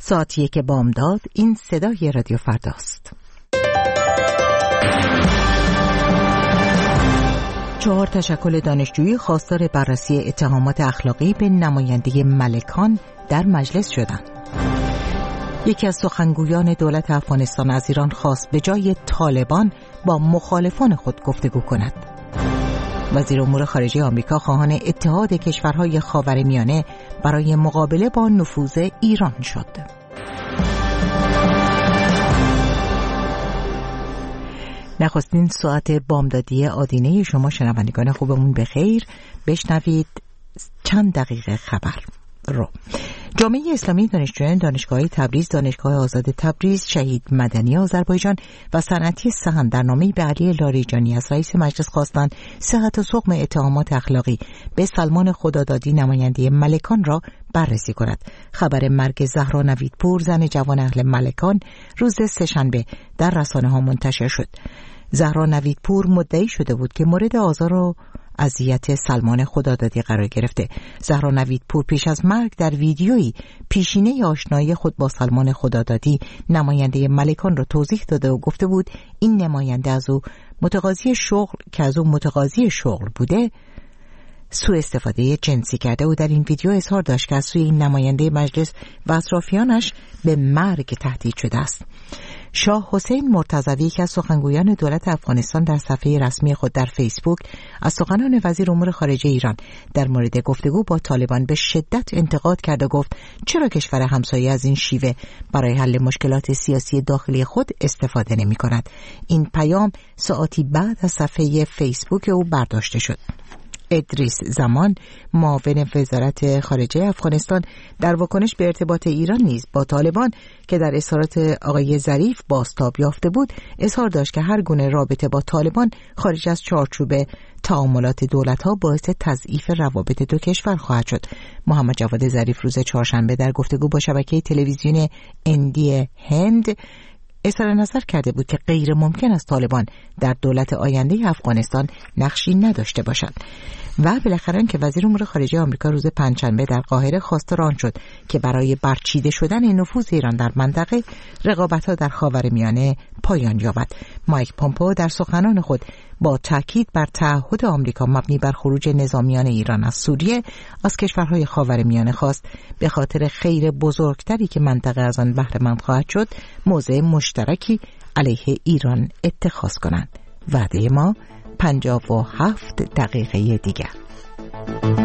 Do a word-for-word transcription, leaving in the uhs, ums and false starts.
ساعت یک بامداد. این صدای رادیو فرداست. چهار تشکل دانشجویی خواستار بررسی اتهامات اخلاقی به نماینده ملکان در مجلس شدند. یکی از سخنگویان دولت افغانستان از ایران خواست به جای طالبان با مخالفان خود گفتگو کند. وزیر امور خارجه آمریکا خواهان اتحاد کشورهای خاورمیانه برای مقابله با نفوذ ایران شد. نخستین ساعت بامدادی آدینه شما شنوندگان خوبمون بخیر. بشنوید چند دقیقه خبر رو. جامعه اسلامی دانشجویان دانشگاه تبریز، دانشگاه آزاد تبریز، شهید مدنی آذربایجان و صنعتی سهند در نامه‌ای به علی لاریجانی از رئیس مجلس خواستند صحت و سقم اتهامات اخلاقی به سلمان خدادادی نماینده ملکان را بررسی کند. خبر مرگ زهرا نویدپور زن جوان اهل ملکان روز سه‌شنبه در رسانه‌ها منتشر شد. زهرا نویدپور مدعی شده بود که مورد آزار و اذیت سلمان خدادادی قرار گرفته. زهرا نویدپور پیش از مرگ در ویدیویی پیشینه آشنایی خود با سلمان خدادادی نماینده ملکان را توضیح داده و گفته بود این نماینده از او متقاضی شغل که از او متقاضی شغل بوده سوء استفاده جنسی کرده و در این ویدیو اظهار داشت که از سوی این نماینده مجلس و اطرافیانش به مرگ تهدید شده است. شاه حسین مرتضوی که از سخنگویان دولت افغانستان در صفحه رسمی خود در فیسبوک از سخنان وزیر امور خارجه ایران در مورد گفتگو با طالبان به شدت انتقاد کرد و گفت چرا کشور همسایه از این شیوه برای حل مشکلات سیاسی داخلی خود استفاده نمی کند. این پیام ساعتی بعد از صفحه فیسبوک او برداشته شد. ادریس زمان معاون وزارت خارجه افغانستان در واکنش به ارتباط ایران نیز با طالبان که در اظهارات آقای ظریف بازتاب یافته بود اظهار داشت که هر گونه رابطه با طالبان خارج از چارچوب تعاملات دولت‌ها باعث تضعیف روابط دو کشور خواهد شد. محمد جواد ظریف روز چهارشنبه در گفتگو با شبکه تلویزیون اندی هند اظهار نظر کرده بود که غیر ممکن است طالبان در دولت آینده افغانستان نقشی نداشته باشند. و بالاخره که وزیر امور خارجه آمریکا روز پنجشنبه در قاهره خواستار آن شد که برای برچیده شدن نفوذ ایران در منطقه رقابت‌ها در خاورمیانه پایان یابد. مایک پومپئو در سخنان خود با تاکید بر تعهد آمریکا مبنی بر خروج نظامیان ایران از سوریه از کشورهای خاورمیانه خواست به خاطر خیر بزرگتری که منطقه از آن بهره مند خواهد شد موضع مشترکی علیه ایران اتخاذ کنند. وعده ما پنجاه و هفت دقیقه دیگر.